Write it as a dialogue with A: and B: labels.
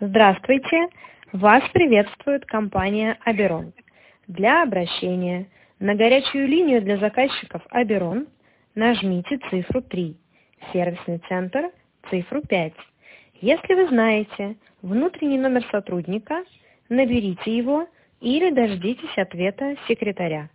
A: Здравствуйте! Вас приветствует компания Аберон. Для обращения на горячую линию для заказчиков Аберон нажмите цифру 3, сервисный центр цифру 5. Если вы знаете внутренний номер сотрудника, наберите его или дождитесь ответа секретаря.